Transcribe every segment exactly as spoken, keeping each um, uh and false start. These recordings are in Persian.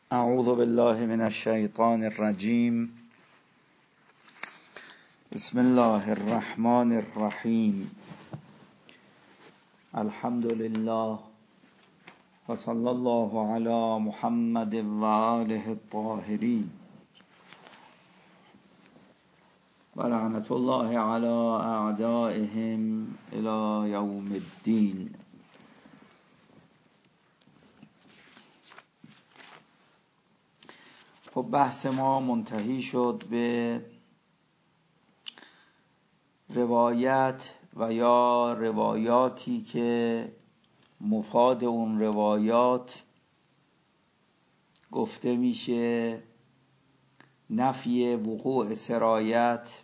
اعوذ بالله من الشیطان الرجیم. بسم الله الرحمن الرحیم. الحمد لله و صلی الله علی محمد و آله الطاهرین و لعنت الله علی اعدائهم الی یوم الدین. خب بحث ما منتهی شد به روایت و یا روایاتی که مفاد اون روایات گفته میشه نفی وقوع سرایت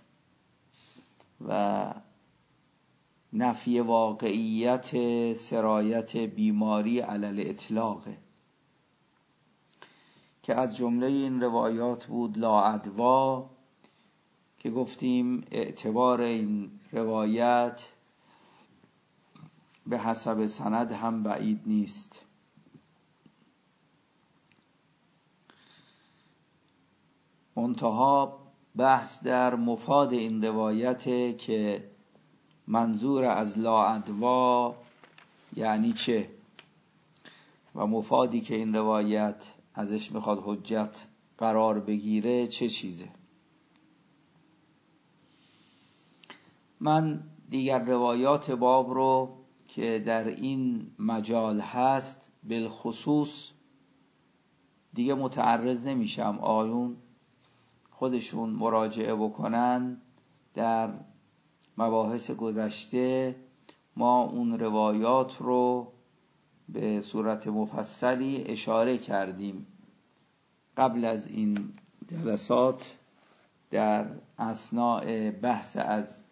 و نفی واقعیت سرایت بیماری علی الاطلاق، که از جمله این روایات بود لاعدوا، که گفتیم اعتبار این روایت به حسب سند هم بعید نیست. منتها بحث در مفاد این روایت که منظور از لاعدوا یعنی چه و مفادی که این روایت ازش میخواد حجت قرار بگیره چه چیزه. من دیگر روایات باب رو که در این مجال هست بالخصوص دیگه متعرض نمیشم، آیون خودشون مراجعه بکنن. در مباحث گذشته ما اون روایات رو به صورت مفصلی اشاره کردیم قبل از این جلسات در اثناء بحث از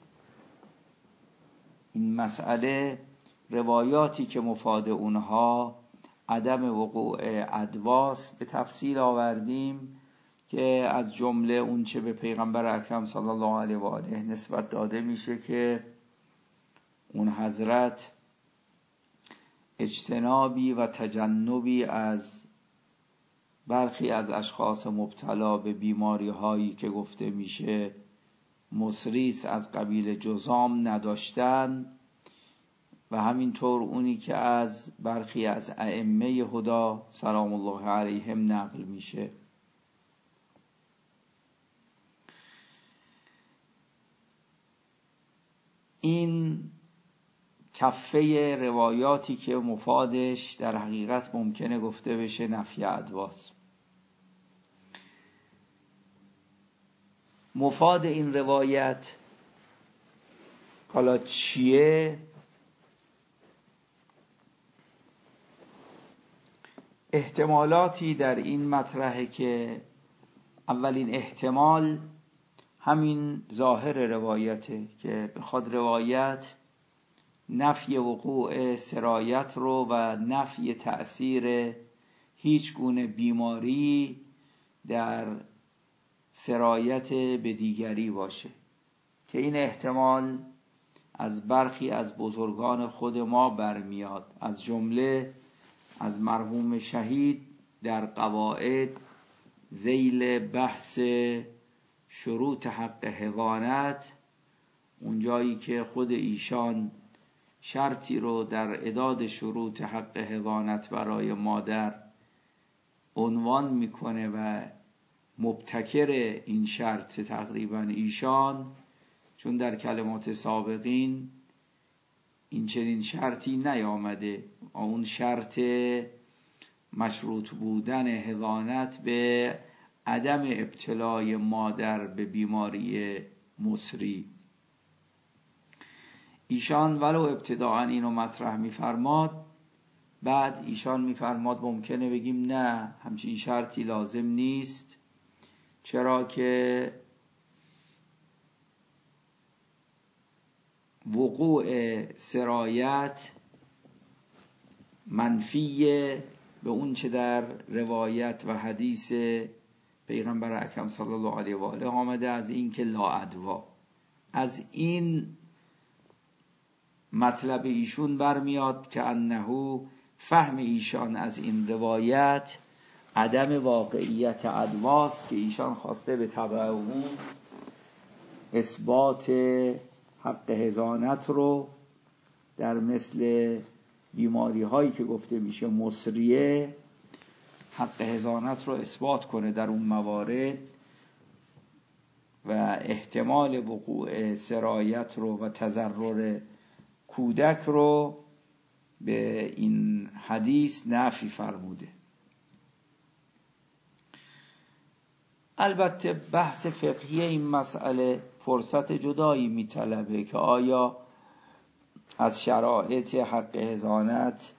این مسئله. روایاتی که مفاد اونها عدم وقوع ادواس به تفصیل آوردیم، که از جمله اون چه به پیغمبر اکرم صلی الله علیه و آله نسبت داده میشه که اون حضرت اجتنابی و تجنبی از برخی از اشخاص مبتلا به بیماری هایی که گفته میشه مصریس از قبیل جذام نداشتن، و همینطور اونی که از برخی از ائمه هدا سلام الله علیهم نقل میشه. این کفه روایاتی که مفادش در حقیقت ممکنه گفته بشه نفی ادواس. مفاد این روایت حالا چیه؟ احتمالاتی در این مطرحه که اولین احتمال همین ظاهر روایته که بخواد روایت نفی وقوع سرایت رو و نفی تأثیر هیچ گونه بیماری در سرایت به دیگری باشه، که این احتمال از برخی از بزرگان خود ما برمیاد، از جمله از مرحوم شهید در قواعد ذیل بحث شروط حق حضانت، اونجایی که خود ایشان شرطی رو در اعداد شروط حق حضانت برای مادر عنوان میکنه و مبتکر این شرط تقریبا ایشان، چون در کلمات سابقین این چنین شرطی نیامده، اون شرط مشروط بودن حضانت به عدم ابتلای مادر به بیماری مصری. ایشان ولو ابتداعا اینو مطرح میفرماد، بعد ایشان میفرماد ممکنه بگیم نه همچین شرطی لازم نیست، چرا که وقوع سرایت منفیه به اون چه در روایت و حدیث پیغمبر اکرم صلی الله علیه و آله آمده از این که لاعدوا. از این مطلب ایشون برمیاد که انه فهم ایشان از این روایت عدم واقعیت ادواست که ایشان خواسته به طبع عموم اثبات حق حضانت رو در مثل بیماری هایی که گفته میشه مصریه حق حضانت رو اثبات کنه در اون موارد و احتمال وقوع سرایت رو و تضرر کودک رو به این حدیث نفی فرموده. البته بحث فقهی این مسئله فرصت جدایی میطلبه که آیا از شرایط حق حضانت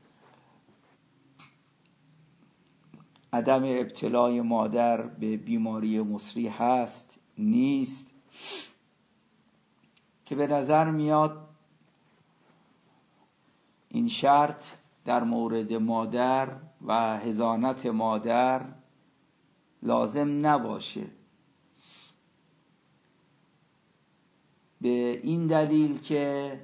عدم ابتلای مادر به بیماری مصری هست نیست، که به نظر میاد این شرط در مورد مادر و حضانت مادر لازم نباشه، به این دلیل که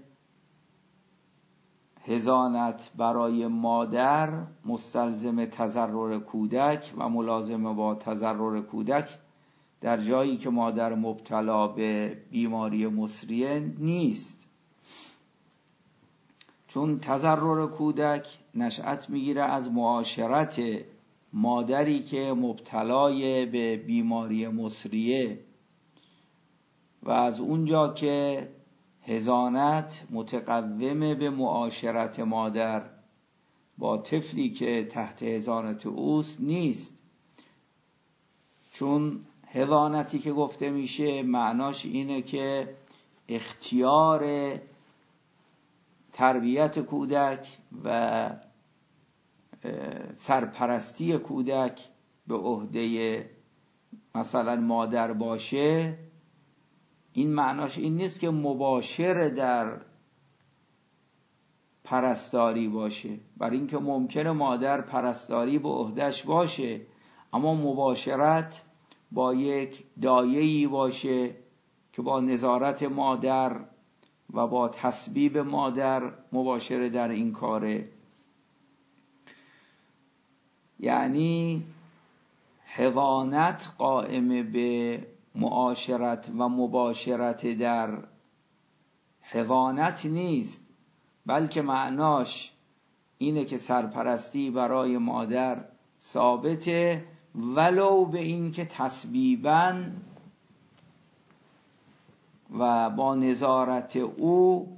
حضانت برای مادر مستلزم تضرر کودک و ملازم با تضرر کودک در جایی که مادر مبتلا به بیماری مصریه نیست، چون تضرر کودک نشأت میگیره از معاشرت مادری که مبتلای به بیماری مصریه و از اونجا که حضانت متقوم به معاشرت مادر با طفلی که تحت حضانت اوست نیست، چون حضانتی که گفته میشه معناش اینه که اختیار تربیت کودک و سرپرستی کودک به عهده مثلا مادر باشه. این معناش این نیست که مباشر در پرستاری باشه، برای اینکه ممکنه مادر پرستاری به عهدهش باشه اما مباشرت با یک دایه‌ای باشه که با نظارت مادر و با تسبیب مادر مباشر در این کاره. یعنی حضانت قائم به معاشرت و مباشرت در حضانت نیست، بلکه معناش اینه که سرپرستی برای مادر ثابته، ولو به این که تسبیباً و با نظارت او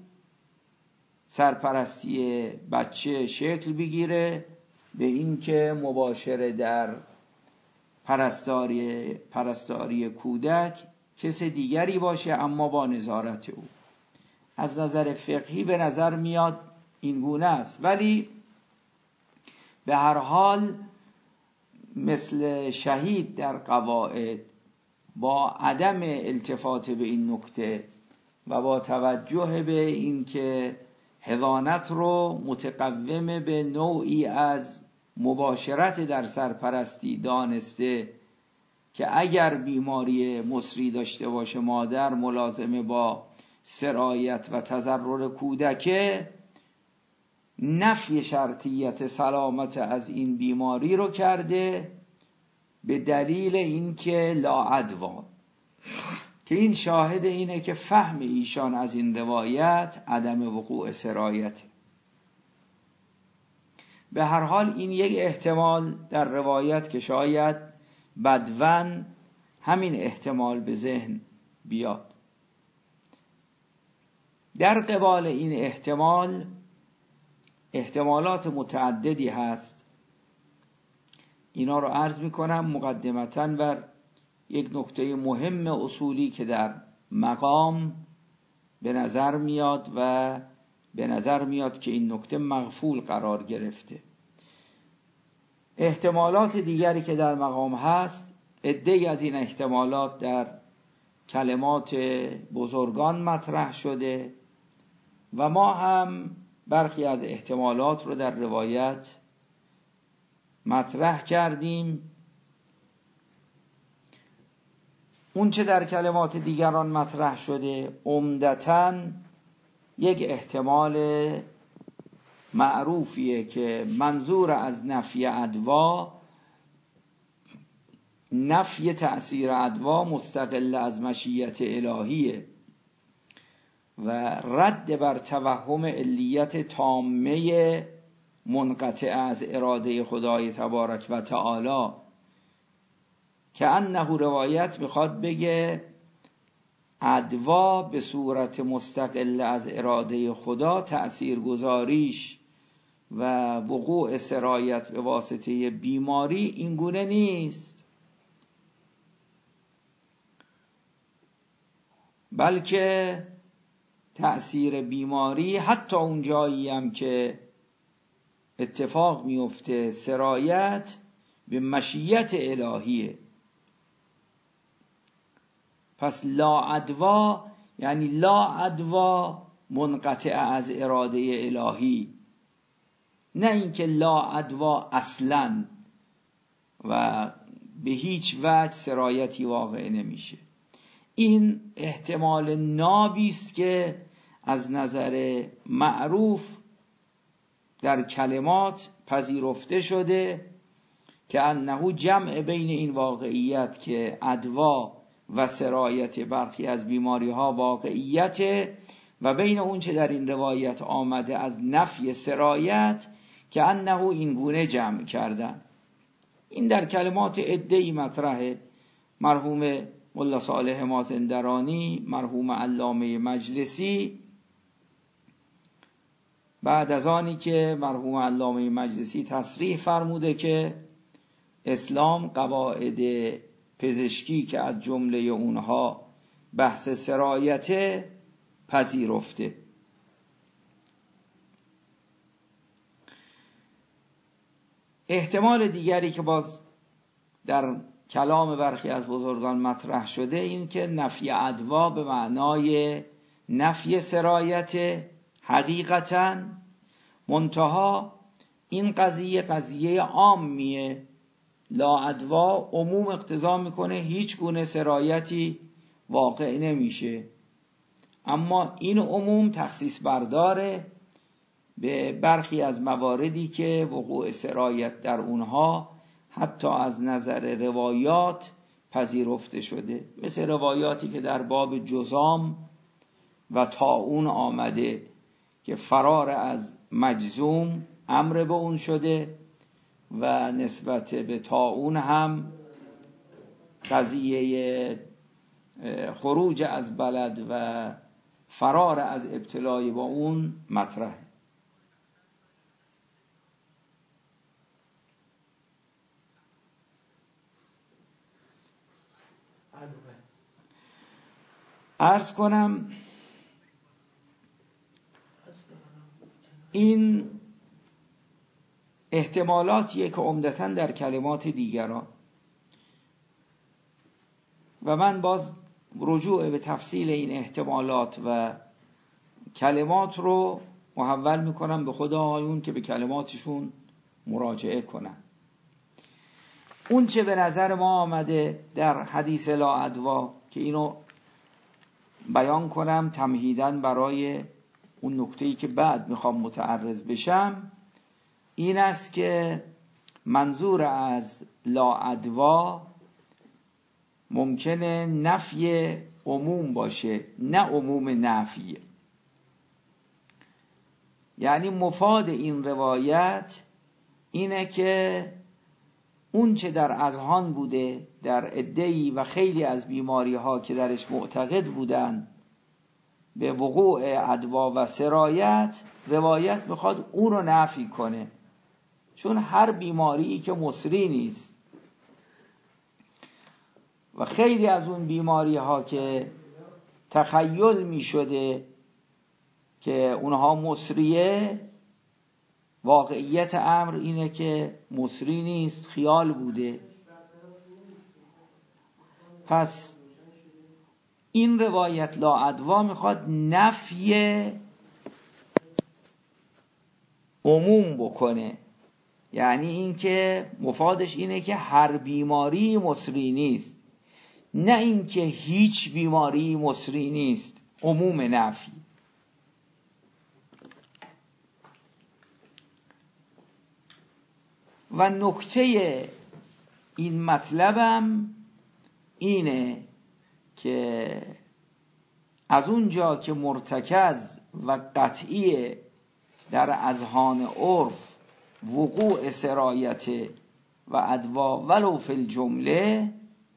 سرپرستی بچه شکل بگیره، به این که مباشر در پرستاری پرستاری کودک کس دیگری باشه اما با نظارت او. از نظر فقهی به نظر میاد این گونه است، ولی به هر حال مثل شهید در قواعد با عدم التفات به این نکته و با توجه به این که حضانت رو متقوم به نوعی از مباشرت در سرپرستی دانسته که اگر بیماری مصری داشته باشه مادر ملازمه با سرایت و تضرر کودک، نفی شرطیت سلامت از این بیماری رو کرده به دلیل اینکه لا عدوا، که این شاهد اینه که فهم ایشان از این روایت عدم وقوع سرایت. به هر حال این یک احتمال در روایت که شاید بدون همین احتمال به ذهن بیاد. در قبال این احتمال احتمالات متعددی هست، اینا رو عرض میکنم مقدمتاً بر یک نکته مهم اصولی که در مقام به نظر میاد و به نظر میاد که این نکته مغفول قرار گرفته. احتمالات دیگری که در مقام هست، عده‌ای از این احتمالات در کلمات بزرگان مطرح شده و ما هم برخی از احتمالات رو در روایت مطرح کردیم. اون چه در کلمات دیگران مطرح شده عمدتاً یک احتمال معروفیه که منظور از نفی عدوا نفی تأثیر ادوا مستقل از مشیت الهیه و رد بر توهم علیت تامه منقطع از اراده خدای تبارک و تعالی، که انه روایت میخواد بگه ادوا به صورت مستقل از اراده خدا تأثیر گذاریش و وقوع سرایت به واسطه بیماری این گونه نیست، بلکه تأثیر بیماری حتی اون جایی هم که اتفاق میفته سرایت به مشیت الهیه. پس لا ادوا یعنی لا ادوا منقطع از اراده الهی، نه اینکه لا ادوا اصلا و به هیچ وجه سرایتی واقع نمیشه. این احتمال نابی است که از نظر معروف در کلمات پذیرفته شده که انه جمع بین این واقعیت که ادوا و سرایت برخی از بیماری ها واقعیت و بین اون چه در این روایت آمده از نفی سرایت که انه این گونه جمع کردن. این در کلمات عده‌ای مطرحه. مرحوم ملا صالح مازندرانی، مرحوم علامه مجلسی، بعد از آنی که مرحوم علامه مجلسی تصریح فرموده که اسلام قواعد پزشکی که از جمله اونها بحث سرایت پذیرفته. احتمال دیگری که باز در کلام برخی از بزرگان مطرح شده این که نفی ادوا به معنای نفی سرایت حقیقتاً، منتها این قضیه قضیه عامیه. لا ادوا عموم اقتضا میکنه هیچ گونه سرایتی واقع نمیشه، اما این عموم تخصیص برداره به برخی از مواردی که وقوع سرایت در اونها حتی از نظر روایات پذیرفته شده، مثل روایاتی که در باب جذام و طاعون آمده که فرار از مجذوم امر به اون شده و نسبت به طاعون هم قضیه خروج از بلد و فرار از ابتلای با اون مطرحه. عرض کنم این احتمالاتیه که عمدتاً در کلمات دیگران و من باز رجوع به تفصیل این احتمالات و کلمات رو محول میکنم به خود آقایون که به کلماتشون مراجعه کنن. اون چه به نظر ما آمده در حدیث لا ادوا که اینو بیان کنم تمهیداً برای اون نکته‌ای که بعد میخوام متعرض بشم، این است که منظور از لا ادوا ممکنه نفی عموم باشه، نه عموم نفی. یعنی مفاد این روایت اینه که اون چه در اذهان بوده در عده‌ای و خیلی از بیماری ها که درش معتقد بودن به وقوع ادوا و سرایت، روایت میخواد اون رو نفی کنه، چون هر بیماری که مصری نیست و خیلی از اون بیماری ها که تخیل می شده که اونها مصریه، واقعیت امر اینه که مصری نیست، خیال بوده. پس این روایت لا ادوا میخواد نفی عموم بکنه، یعنی این که مفادش اینه که هر بیماری مصری نیست، نه اینکه هیچ بیماری مصری نیست، عموم نفی. و نکته این مطلبم اینه که از اونجا که مرتکز و قطعی در اذهان عرف وقوع سرایت و ادوا ولو فی الجمله،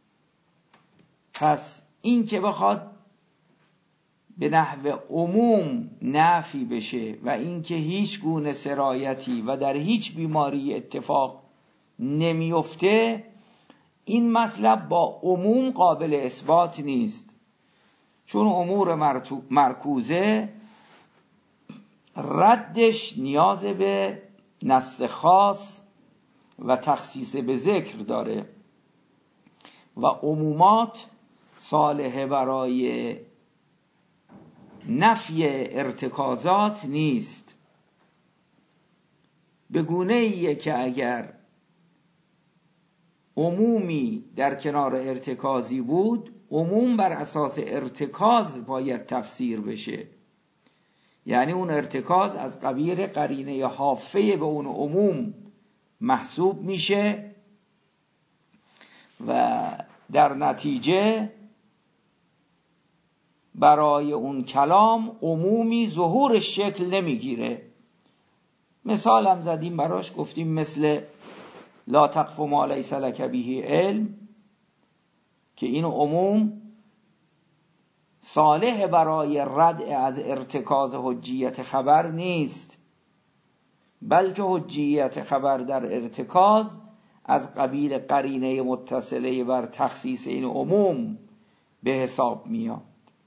پس این که بخواد به نحو عموم نفی بشه و این که هیچ گونه سرایتی و در هیچ بیماری اتفاق نمیفته، این مطلب با عموم قابل اثبات نیست، چون امور مرکوزه ردش نیاز به نص خاص و تخصیص به ذکر داره و عمومات صالح برای نفی ارتکازات نیست. به گونه ایه که اگر عمومی در کنار ارتکازی بود، عموم بر اساس ارتکاز باید تفسیر بشه، یعنی اون ارتکاز از قبیل قرینه حافه به اون عموم محسوب میشه و در نتیجه برای اون کلام عمومی ظهور شکل نمیگیره. مثال هم زدیم براش، گفتیم مثل لا تقف ما لیس لک به علم، که این عموم صالح برای ردع از ارتکاز حجیت خبر نیست، بلکه حجیت خبر در ارتکاز از قبیل قرینه متصله بر تخصیص این عموم به حساب میاد.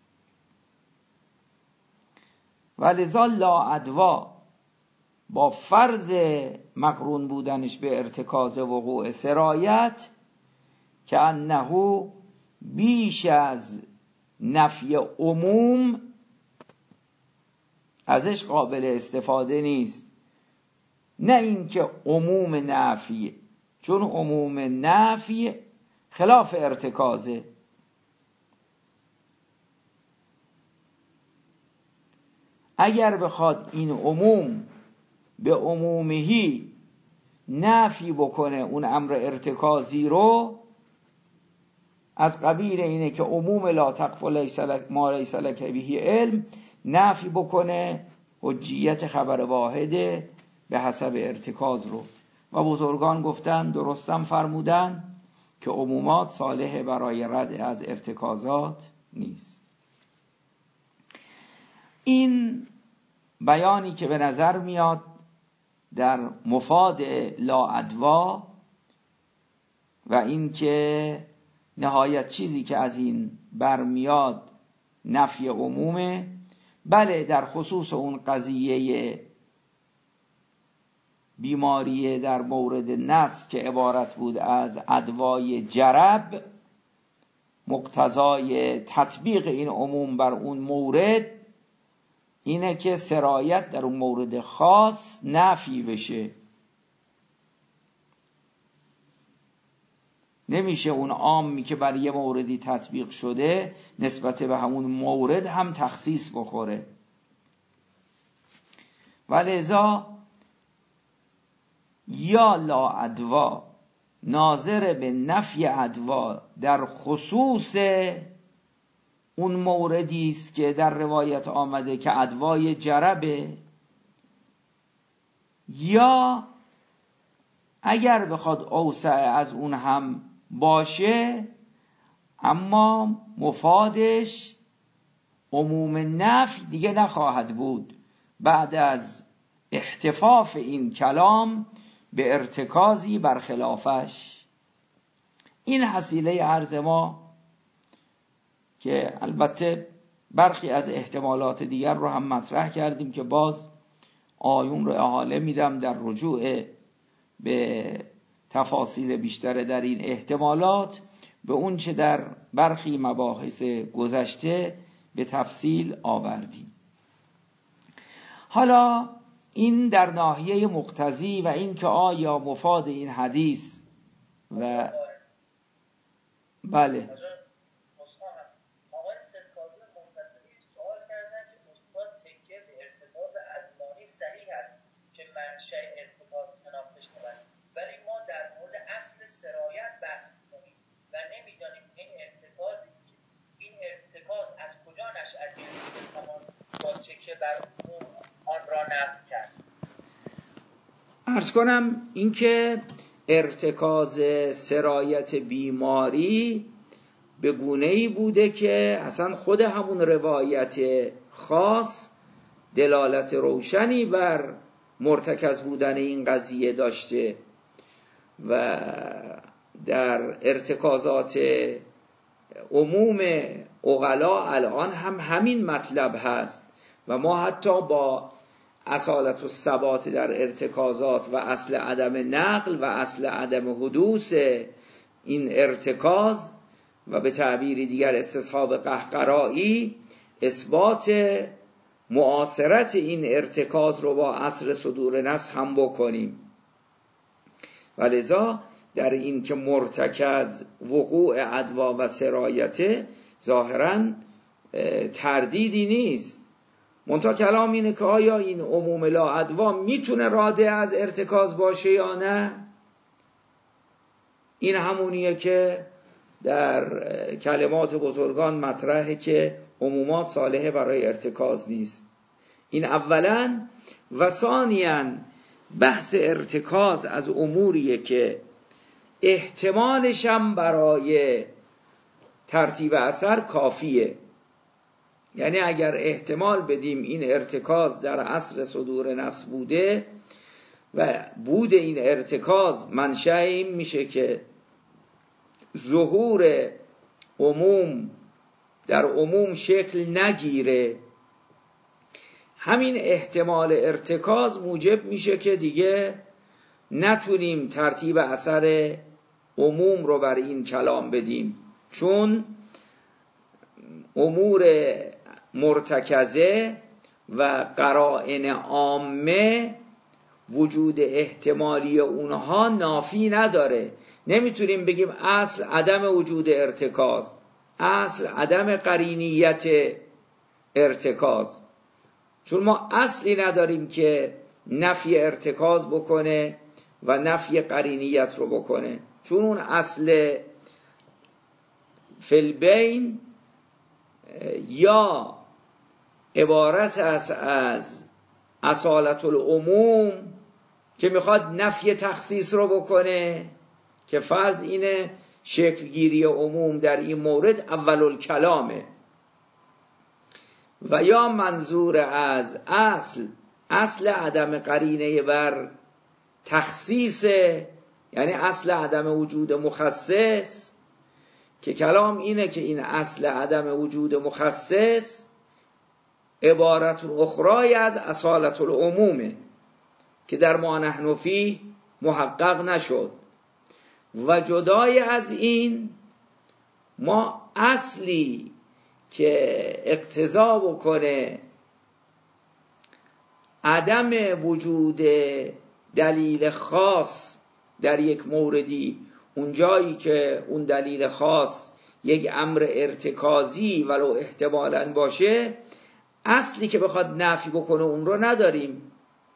ولذا لا ادوا با فرض مقرون بودنش به ارتکاز وقوع سرایت که انه بیش از نفی عموم ازش قابل استفاده نیست، نه اینکه عموم نفی، چون عموم نفی خلاف ارتکازه. اگر بخواد این عموم به عمومهی نفی بکنه اون امر ارتکازی رو، از قبیل اینه که عموم لا تقف لیس لک ما لیس لک به علم نفی بکنه حجیت خبر واحده به حسب ارتکاز رو. و بزرگان گفتن، درستم فرمودن، که عمومات صالح برای رد از ارتکازات نیست. این بیانی که به نظر میاد در مفاد لا ادوا و این که نهایت چیزی که از این برمیاد نفی عمومه، بله در خصوص اون قضیه بیماری در مورد نس که عبارت بود از ادوای جرب، مقتضای تطبیق این عموم بر اون مورد اینه که سرایت در اون مورد خاص نفی بشه. نمیشه اون عامی که بر یه موردی تطبیق شده نسبت به همون مورد هم تخصیص بخوره. ولذا یا لا ادوا ناظر به نفی ادوا در خصوص اون موردی است که در روایت آمده که ادوای جربه، یا اگر بخواد اوسع از اون هم باشه اما مفادش عموم نفی دیگه نخواهد بود بعد از احتفاف این کلام به ارتکازی برخلافش. این حصیله عرض ما که البته برخی از احتمالات دیگر رو هم مطرح کردیم که باز آیون رو احاله میدم در رجوع به تفاصیل بیشتر در این احتمالات به اون چه در برخی مباحث گذشته به تفصیل آوردیم. حالا این در ناحیه مقتضی و این که آیا مفاد این حدیث و بله منشأ ارتباط مناقشه شود، ولی ما در مورد اصل سرایت عرض کنم اینکه ارتکاز سرایت بیماری به گونه‌ای بوده که اصلا خود همون روایت خاص دلالت روشنی بر مرتکز بودن این قضیه داشته و در ارتکازات عموم عقلا الان هم همین مطلب هست و ما حتی با اصالت و ثبات در ارتکازات و اصل عدم نقل و اصل عدم حدوث این ارتکاز و به تعبیری دیگر استصحاب قهقرایی اثبات معاصرت این ارتکاز رو با عصر صدور نص هم بکنیم. ولذا در این که مرتکز وقوع ادوا و سرایته ظاهراً تردیدی نیست، منتها کلام اینه که آیا این عموم لا ادوا میتونه راده از ارتکاز باشه یا نه؟ این همونیه که در کلمات بزرگان مطرحه که عمومات صالحه برای ارتکاز نیست. این اولاً و ثانیاً بحث ارتکاز از اموریه که احتمالش هم برای ترتیب اثر کافیه. یعنی اگر احتمال بدیم این ارتکاز در عصر صدور نص بوده و بود این ارتکاز منشأ این میشه که ظهور عموم در عموم شکل نگیره، همین احتمال ارتکاز موجب میشه که دیگه نتونیم ترتیب اثر عموم رو بر این کلام بدیم، چون امور مرتکزه و قرائن عامه وجود احتمالی اونها نافی نداره. نمیتونیم بگیم اصل عدم وجود ارتکاز، اصل عدم قرینیت ارتکاز، چون ما اصلی نداریم که نفی ارتکاز بکنه و نفی قرینیت رو بکنه، چون اون اصل فی‌البین یا عبارت است از اصالت العموم که میخواد نفی تخصیص رو بکنه که فرض اینه شکلگیری عموم در این مورد اول الکلامه، و یا منظور از اصل اصل عدم قرینه بر تخصیص، یعنی اصل عدم وجود مخصص، که کلام اینه که این اصل عدم وجود مخصص عبارت اخرای از اصالت العمومه که در ما نحن فیه محقق نشد. و جدای از این ما اصلی که اقتضا بکنه عدم وجود دلیل خاص در یک موردی، اون جایی که اون دلیل خاص یک امر ارتکازی ولو احتمالاً باشه، اصلی که بخواد نفی بکنه اون رو نداریم،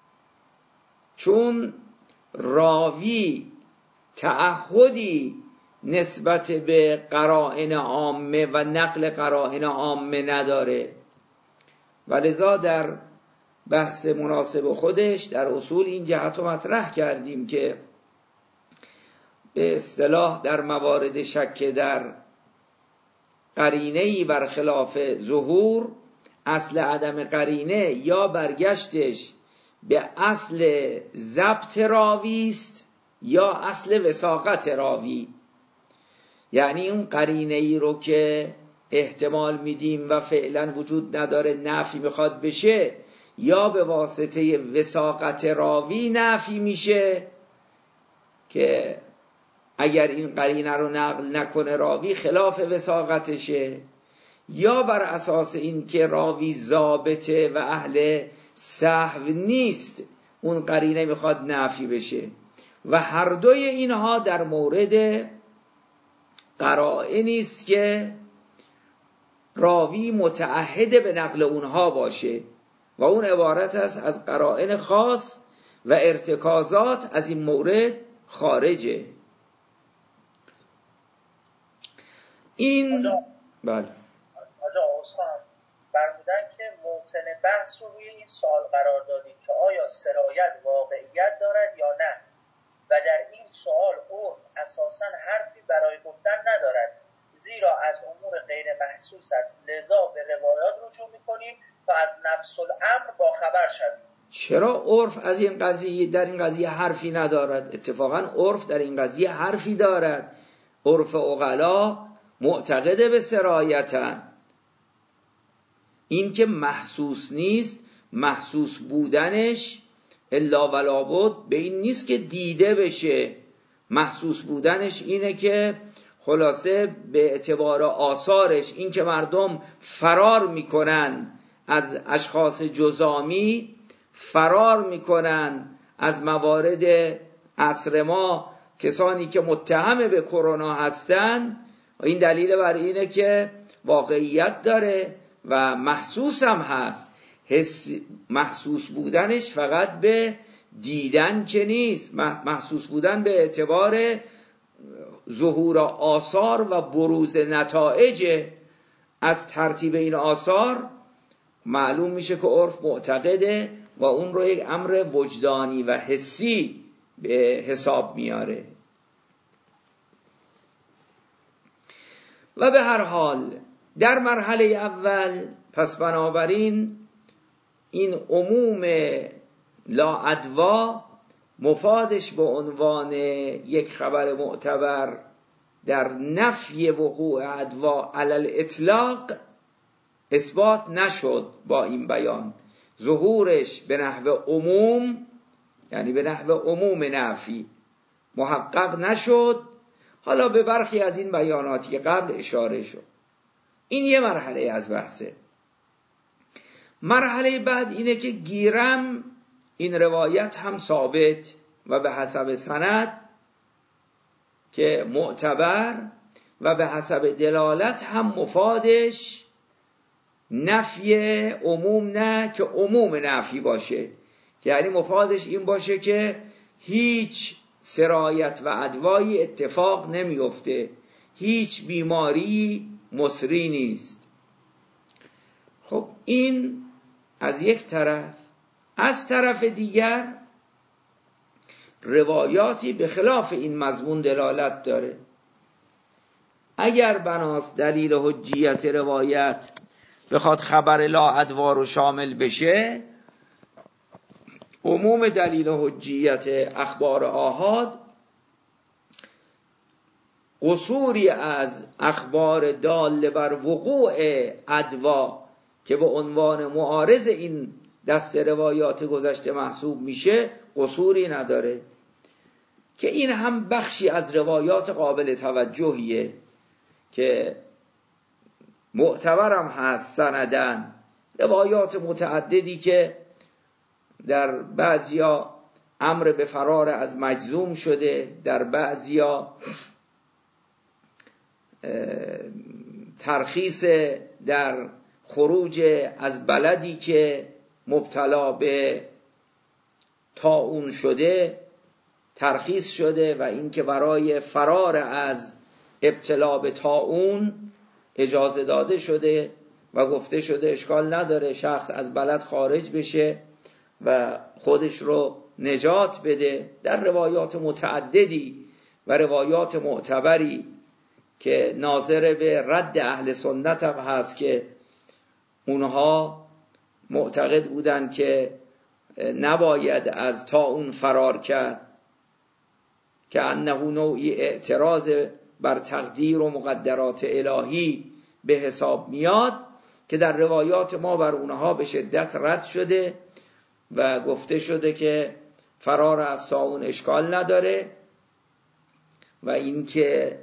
چون راوی تعهدی نسبت به قرائن عامه و نقل قرائن عامه نداره. ولذا در بحث مناسب خودش در اصول این جهت رو مطرح کردیم که به اصطلاح در موارد شک در قرینه‌ای برخلاف ظهور، اصل عدم قرینه یا برگشتش به اصل ضبط راوی است یا اصل وثاقت راوی. یعنی اون قرینه‌ای رو که احتمال میدیم و فعلا وجود نداره نفی میخواد بشه، یا به واسطه وثاقت راوی نفی میشه که اگر این قرینه رو نقل نکنه راوی خلاف وثاقتشه، یا بر اساس این که راوی ضابطه و اهل سهو نیست اون قرینه میخواد نفی بشه. و هر دوی اینها در مورد قرائنی است که راوی متعهد به نقل اونها باشه و اون عبارت است از قرائن خاص و ارتکازات از این مورد خارجه. این آجا بله آجا اصلا برمودن که موطن بحث رو روی این سوال قرار دادیم که آیا سرایت واقعیت دارد یا نه، و در این سوال عرف اساساً حرفی برای گفتن ندارد، زیرا از امور غیر محسوس است، لذا به روایات رجوع می‌کنیم تا از نفس الامر با خبر شویم. چرا عرف از این قضیه در این قضیه حرفی ندارد؟ اتفاقاً عرف در این قضیه حرفی دارد. عرف عقلا معتقد به سرایتن. این که محسوس نیست، محسوس بودنش الا ولا بد به این نیست که دیده بشه. محسوس بودنش اینه که خلاصه به اعتبار آثارش، این که مردم فرار میکنن از اشخاص جزامی، فرار میکنن از موارد عصر ما، کسانی که متهم به کرونا هستن، این دلیل بر اینه که واقعیت داره و محسوس هم هست. حس محسوس بودنش فقط به دیدن که نیست، محسوس بودن به اعتبار ظهور آثار و بروز نتایج. از ترتیب این آثار معلوم میشه که عرف معتقده و اون رو یک امر وجدانی و حسی به حساب میاره. و به هر حال در مرحله اول پس بنابراین این عموم لا ادوا مفادش به عنوان یک خبر معتبر در نفی وقوع ادوا علی الاطلاق اثبات نشد. با این بیان ظهورش به نحو عموم، یعنی به نحو عموم نفی، محقق نشد. حالا به برخی از این بیاناتی که قبل اشاره شد. این یه مرحله از بحثه. مرحله بعد اینه که گیرم این روایت هم ثابت و به حسب سند که معتبر و به حسب دلالت هم مفادش نفی عموم نه که عموم نفی باشه، یعنی مفادش این باشه که هیچ سرایت و ادوایی اتفاق نمیفته، هیچ بیماری مصری نیست. خب این از یک طرف. از طرف دیگر روایاتی به خلاف این مضمون دلالت داره. اگر بناس دلیل حجیت روایت بخواد خبر لا ادوا رو شامل بشه، عموم دلیل حجیت اخبار آحاد قصوری از اخبار دال بر وقوع ادوا که به عنوان معارض این دست روایات گذشته محسوب میشه قصوری نداره، که این هم بخشی از روایات قابل توجهیه که معتبرم هست سندن. روایات متعددی که در بعضیا امر به فرار از مجذوم شده، در بعضیا ترخیص در خروج از بلدی که مبتلا به طاعون شده ترخیص شده و این که برای فرار از ابتلا به طاعون اجازه داده شده و گفته شده اشکال نداره شخص از بلد خارج بشه و خودش رو نجات بده. در روایات متعددی و روایات معتبری که ناظر به رد اهل سنت هم هست که اونها معتقد بودن که نباید از طاعون فرار کرد، که انه نوعی اعتراض بر تقدیر و مقدرات الهی به حساب میاد، که در روایات ما بر اونها به شدت رد شده و گفته شده که فرار از طاعون اشکال نداره و اینکه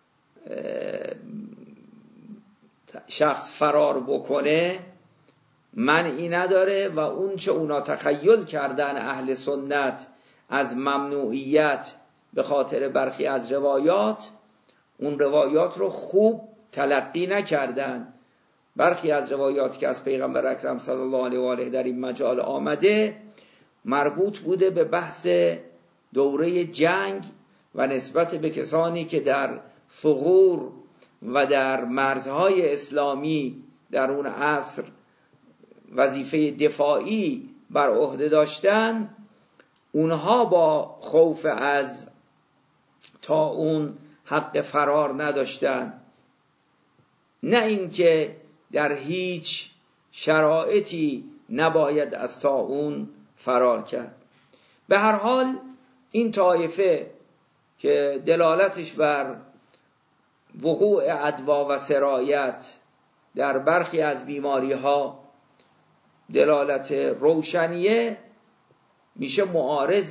شخص فرار بکنه منعی نداره و اون چه اونا تخیل کردن اهل سنت از ممنوعیت به خاطر برخی از روایات، اون روایات رو خوب تلقی نکردن. برخی از روایات که از پیغمبر اکرم صلی الله علیه و آله در این مجال آمده مربوط بوده به بحث دوره جنگ و نسبت به کسانی که در ثغور و در مرزهای اسلامی در اون عصر وظیفه دفاعی بر عهده داشتن، اونها با خوف از طاعون حق فرار نداشتن، نه اینکه در هیچ شرایطی نباید از طاعون فرار کرد. به هر حال این طایفه که دلالتش بر وقوع ادوا و سرایت در برخی از بیماری ها دلالت روشنیه، میشه معارض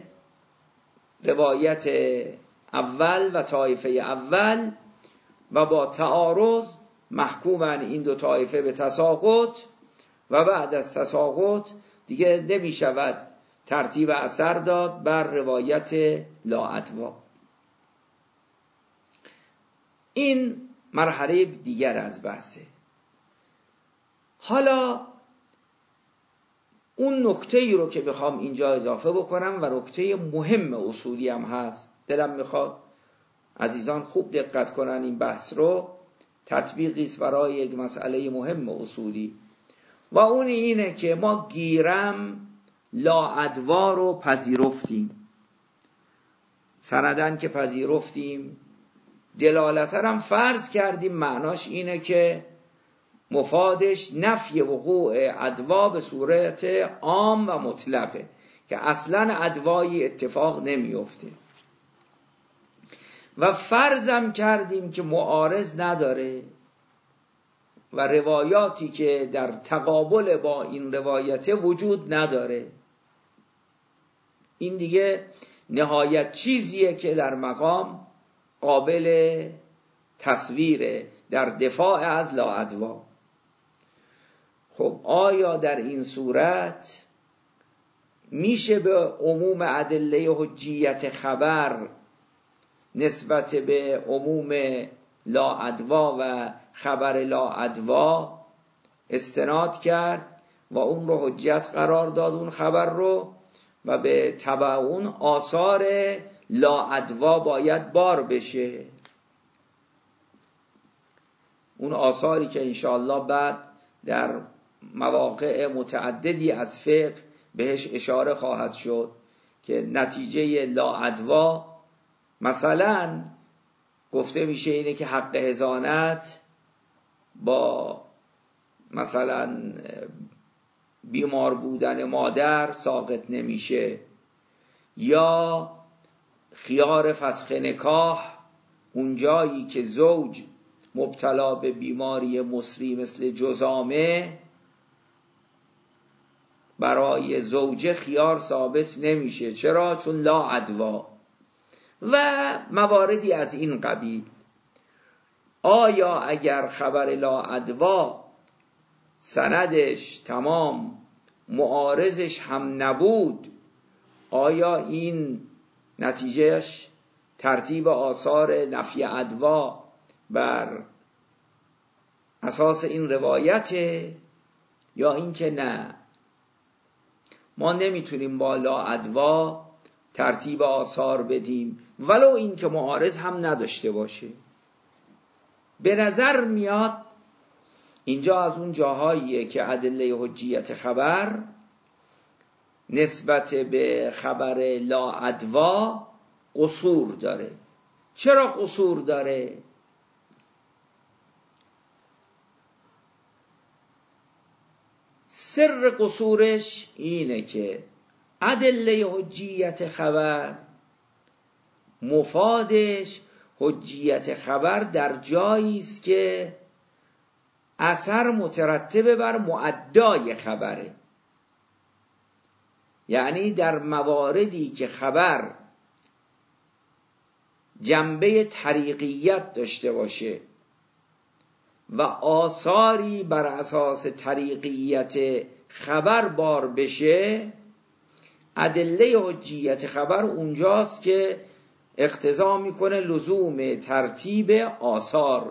روایت اول و طایفه اول و با تعارض محکومن این دو طایفه به تساقط و بعد از تساقط دیگه نمی شود ترتیب اثر داد بر روایت لا ادوا. این مرحله دیگر از بحثه. حالا اون نکته ای رو که بخوام اینجا اضافه بکنم و نکته مهم اصولی هم هست، دلم میخواد عزیزان خوب دقت کنن این بحث رو، تطبیقی است برای یک مسئله مهم اصولی، و اون اینه که ما گیرم لا ادوا رو پذیرفتیم، سندن که پذیرفتیم، دلالتاً هم فرض کردیم معناش اینه که مفادش نفی وقوع ادوا به صورت عام و مطلقه که اصلاً ادوایی اتفاق نمیفته، و فرضم کردیم که معارض نداره و روایاتی که در تقابل با این روایت وجود نداره. این دیگه نهایت چیزیه که در مقام قابل تصویره در دفاع از لا ادوا. خب آیا در این صورت میشه به عموم ادله حجیت خبر نسبت به عموم لا ادوا و خبر لا ادوا استناد کرد و اون رو حجت قرار داد اون خبر رو، و به تبع اون آثار لا ادوا باید بار بشه؟ اون آثاری که انشاءالله بعد در مواقع متعددی از فقه بهش اشاره خواهد شد که نتیجه لا ادوا مثلا گفته میشه اینه که حق حضانت با مثلا بیمار بودن مادر ساقط نمیشه، یا خیار فسخ نکاح اونجایی که زوج مبتلا به بیماری مصری مثل جذامه برای زوجه خیار ثابت نمیشه. چرا؟ چون لا ادوا و مواردی از این قبیل. آیا اگر خبر لا ادوا سندش تمام معارضش هم نبود، آیا این نتیجهش ترتیب آثار نفی ادوا بر اساس این روایته یا اینکه نه؟ ما نمیتونیم با لا ادوا ترتیب آثار بدیم ولو اینکه معارض هم نداشته باشه. به نظر میاد اینجا از اون جاهاییه که ادله حجیت خبر نسبت به خبر لا ادوا قصور داره. چرا قصور داره؟ سر قصورش اینه که ادله حجیت خبر مفادش حجیت خبر در جایی است که اثر مترتب بر مؤدای خبره، یعنی در مواردی که خبر جنبه طریقیت داشته باشه و آثاری بر اساس طریقیت خبر بار بشه، ادله حجیت خبر اونجاست که اقتضا میکنه لزوم ترتیب آثار،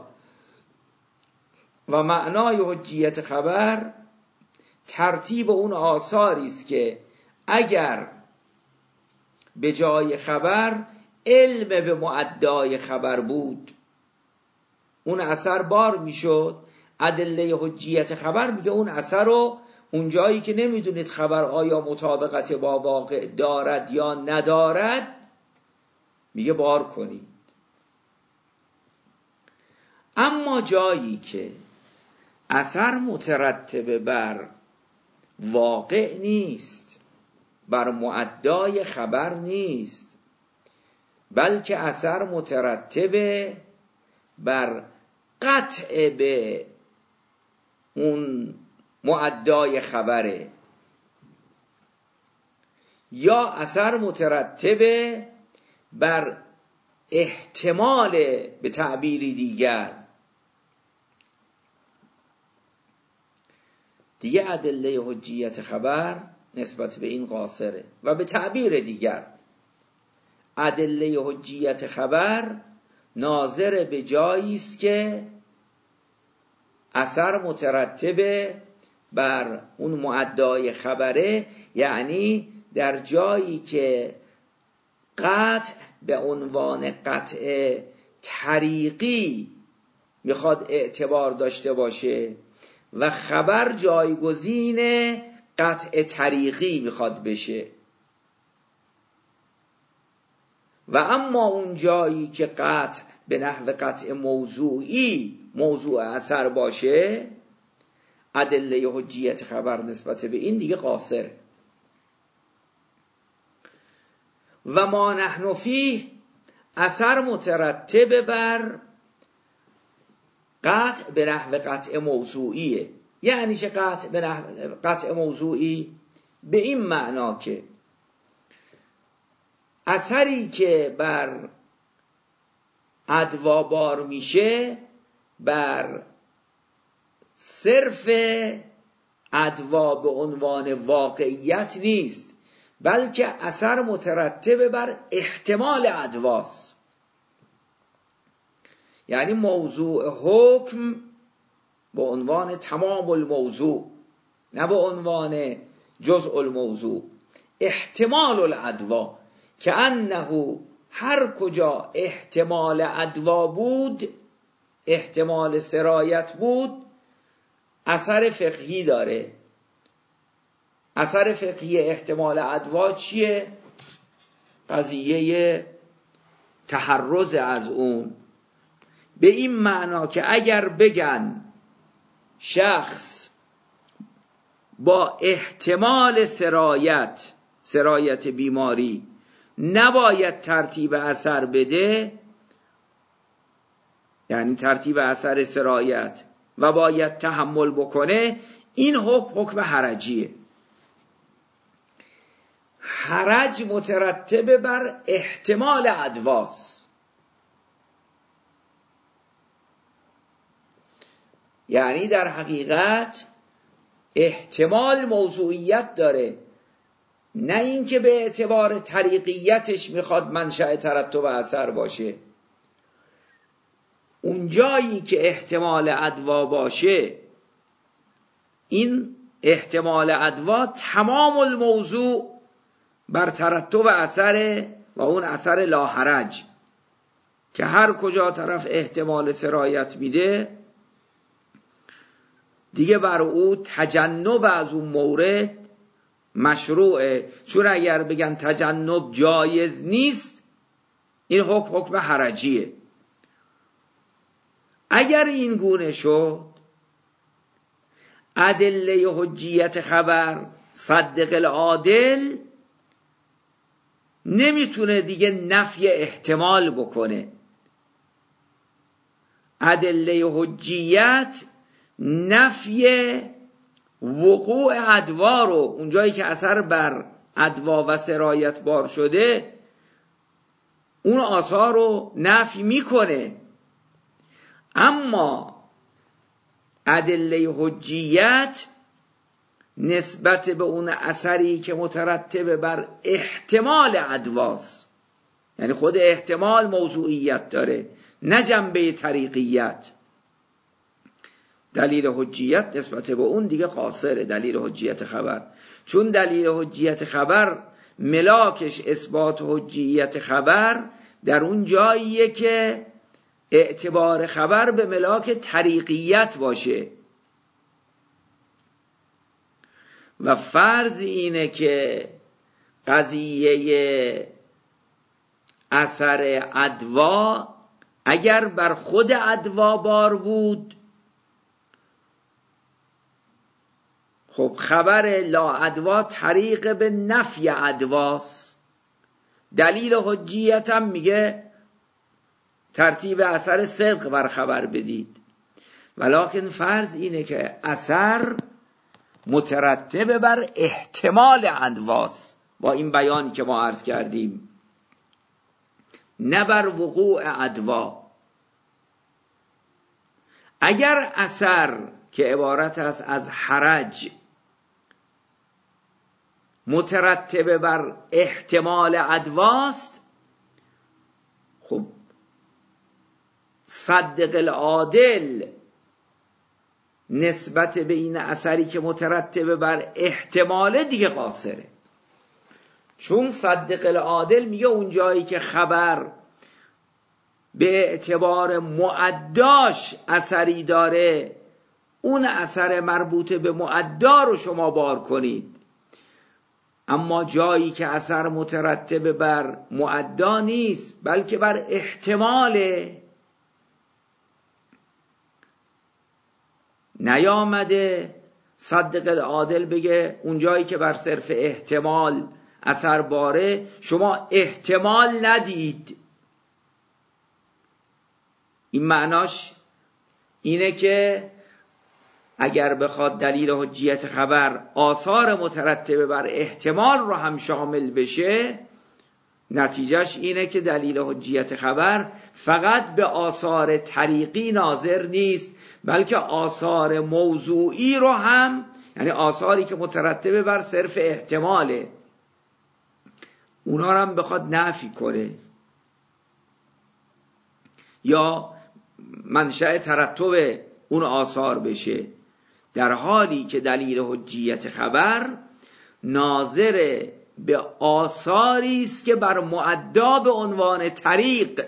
و معنای حجیت خبر ترتیب اون آثاری است که اگر به جای خبر علم به مؤدای خبر بود اون اثر بار میشد. ادله حجیت خبر میگه اون اثر رو اون جایی که نمیدونید خبر آیا مطابقت با واقع دارد یا ندارد میگه بار کنید. اما جایی که اثر مترتب بر واقع نیست، بر مؤدای خبر نیست، بلکه اثر مترتب بر قطع به اون مؤدای خبره، یا اثر مترتب بر احتمال، به تعبیری دیگر دیگه ادله حجیت خبر نسبت به این قاصره. و به تعبیر دیگر ادله حجیت خبر ناظر به جایی است که اثر مترتب بر اون مؤدای خبره، یعنی در جایی که قطع به عنوان قطع طریقی میخواد اعتبار داشته باشه و خبر جایگزین قطع طریقی میخواد بشه. و اما اون جایی که قطع به نحو قطع موضوعی موضوع اثر باشه، ادله حجیت خبر نسبت به این دیگه قاصر. و ما نحن فیه اثر مترتب بر قطع به نحو قطع موضوعیه. یعنی چه قطع به نحو قطع موضوعی؟ به این معنا که اثری که بر ادوا بار میشه بر صرف ادوا به عنوان واقعیت نیست، بلکه اثر مترتب بر احتمال ادواست. یعنی موضوع حکم به عنوان تمام الموضوع، نه به عنوان جزء الموضوع. احتمال الادوا که انه هر کجا احتمال ادوا بود، احتمال سرایت بود، اثر فقهی داره. اثر فقهی احتمال ادوا چیه؟ قضیه تحرز از اون، به این معنا که اگر بگن شخص با احتمال سرایت سرایت بیماری نباید ترتیب اثر بده، یعنی ترتیب اثر سرایت، و باید تحمل بکنه، این حکم حکم حرجیه. حرج مترتب بر احتمال ادواست. یعنی در حقیقت احتمال موضوعیت داره، نه اینکه به اعتبار طریقیتش میخواد منشأ ترتب اثر باشه. اون جایی که احتمال ادوا باشه، این احتمال ادوا تمام الموضوع بر ترتب اثر و اون اثر لاحرج که هر کجا طرف احتمال سرایت میده دیگه بر او تجنب از اون مورد مشروعه. چون اگر بگن تجنب جایز نیست، این حکم حکم حرجیه. اگر این گونه شد، ادله حجیت خبر صدق العادل نمیتونه دیگه نفی احتمال بکنه. ادله حجیت نفی وقوع ادوا رو، اونجایی که اثر بر ادوا و سرایت بار شده، اون آثار رو نفی میکنه. اما ادله حجیت نسبت به اون اثری که مترتب بر احتمال ادواست، یعنی خود احتمال موضوعیت داره، نه جنبه طریقیت، دلیل حجیت نسبت به اون دیگه قاصره. دلیل حجیت خبر، چون دلیل حجیت خبر ملاکش اثبات حجیت خبر در اون جاییه که اعتبار خبر به ملاک طریقیت باشه. و فرض اینه که قضیه اثر ادوا اگر بر خود ادوا بار بود، خب خبر لا ادوا طریق به نفی ادواست. دلیل حجیت هم میگه ترتیب اثر صدق بر خبر بدید، ولکن فرض اینه که اثر مترتب بر احتمال ادواست با این بیانی که ما عرض کردیم، نه بر وقوع ادوا. اگر اثر که عبارت است از حرج مترتب بر احتمال ادواست، خب صدق العادل نسبت به این اثری که مترتب بر احتمال دیگه قاصره، چون صدق العادل میگه اون جایی که خبر به اعتبار مؤداش اثری داره، اون اثر مربوط به مؤدا رو شما بار کنید، اما جایی که اثر مترتب بر مؤدا نیست بلکه بر احتماله، نیامده صدق العادل بگه اون جایی که بر صرف احتمال اثر باره شما احتمال ندید. این معناش اینه که اگر بخواد دلیل حجیت خبر آثار مترتب بر احتمال رو هم شامل بشه، نتیجهش اینه که دلیل حجیت خبر فقط به آثار طریقی ناظر نیست بلکه آثار موضوعی رو هم، یعنی آثاری که مترتب بر صرف احتماله، اونا رو هم بخواد نفی کنه یا منشأ ترتب اون آثار بشه، در حالی که دلیل حجیت خبر ناظر به آثاری است که بر مؤدا به عنوان طریق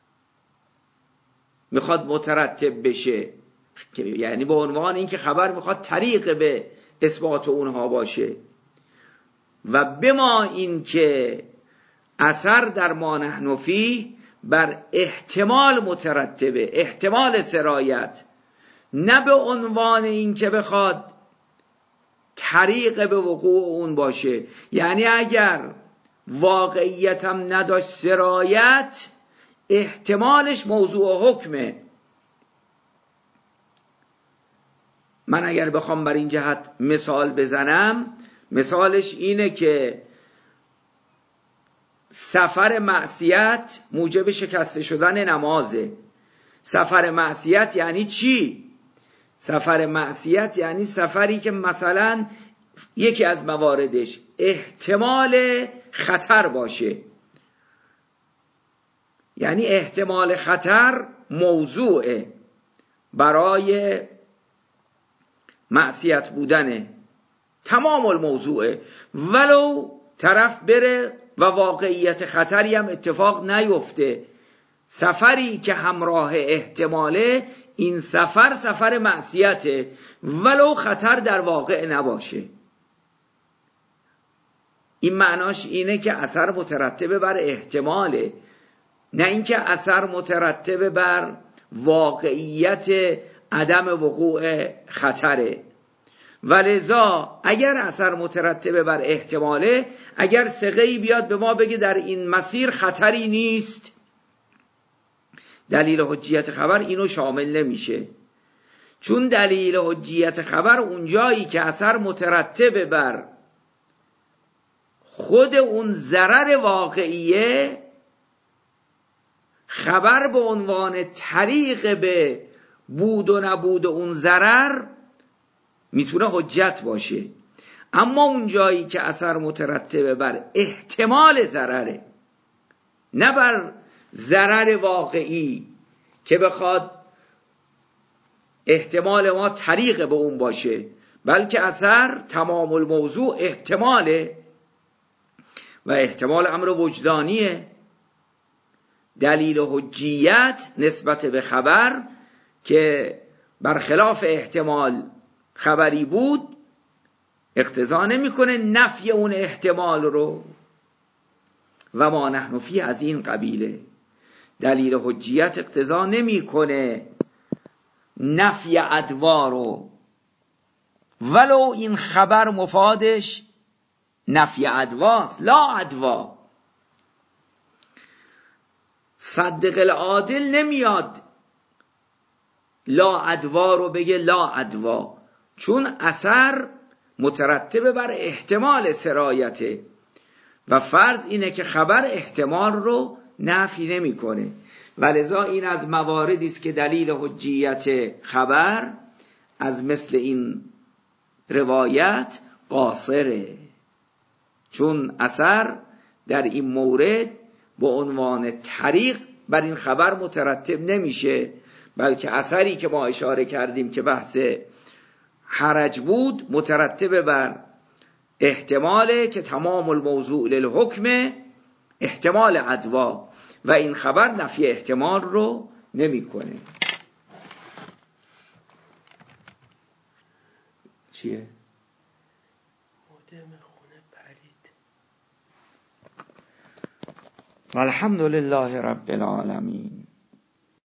میخواد مترتب بشه، یعنی به عنوان این که خبر میخواد طریق به اثبات اونها باشه. و بما این که اثر در ما نحن فیه بر احتمال مترتبه، احتمال سرایت، نه به عنوان این که بخواد طریق به وقوع اون باشه. یعنی اگر واقعیت هم نداشت سرایت، احتمالش موضوع حکمه. من اگر بخوام بر این جهت مثال بزنم، مثالش اینه که سفر معصیت موجب شکسته شدن نمازه. سفر معصیت یعنی چی؟ سفر معصیت یعنی سفری که مثلا یکی از مواردش احتمال خطر باشه، یعنی احتمال خطر موضوعه برای معصیت بودنه، تمام الموضوعه، ولو طرف بره و واقعیت خطری هم اتفاق نیفته، سفری که همراه احتماله این سفر سفر معصیته ولو خطر در واقع نباشه. این معناش اینه که اثر مترتب بر احتماله، نه اینکه اثر مترتب بر واقعیت عدم وقوع خطره. ولذا اگر اثر مترتب بر احتماله، اگر ثقه‌ای بیاد به ما بگه در این مسیر خطری نیست، دلیل حجیت خبر اینو شامل نمیشه، چون دلیل حجیت خبر اونجایی که اثر مترتب بر خود اون ضرر واقعیه، خبر به عنوان طریق به بود و نبود اون ضرر میتونه حجت باشه. اما اون جایی که اثر مترتب بر احتمال ضرره، نه بر ضرر واقعی که بخواد احتمال ما طریق به اون باشه، بلکه اثر تمام الموضوع احتماله و احتمال امر وجدانیه، دلیل حجیت نسبت به خبر که برخلاف احتمال خبری بود اقتضا نمیکنه نفی اون احتمال رو. و ما نحن فی از این قبیله، دلیل حجیت اقتضا نمیکنه نفی ادوا رو، ولو این خبر مفادش نفی ادواست. لا ادوا، صدق العادل نمیاد لا ادوا رو بگه لا ادوا، چون اثر مترتب بر احتمال سرایته و فرض اینه که خبر احتمال رو نفی نمیکنه. ولذا این از مواردی است که دلیل حجیت خبر از مثل این روایت قاصره، چون اثر در این مورد به عنوان طریق بر این خبر مترتب نمیشه، بلکه اثری که ما اشاره کردیم که بحث حرج بود مترتب بر احتماله که تمام الموضوع للحکم احتمال ادوا و این خبر نفی احتمال رو نمیکنه. چیه؟ مودم خونه پرید. والحمد لله رب العالمین.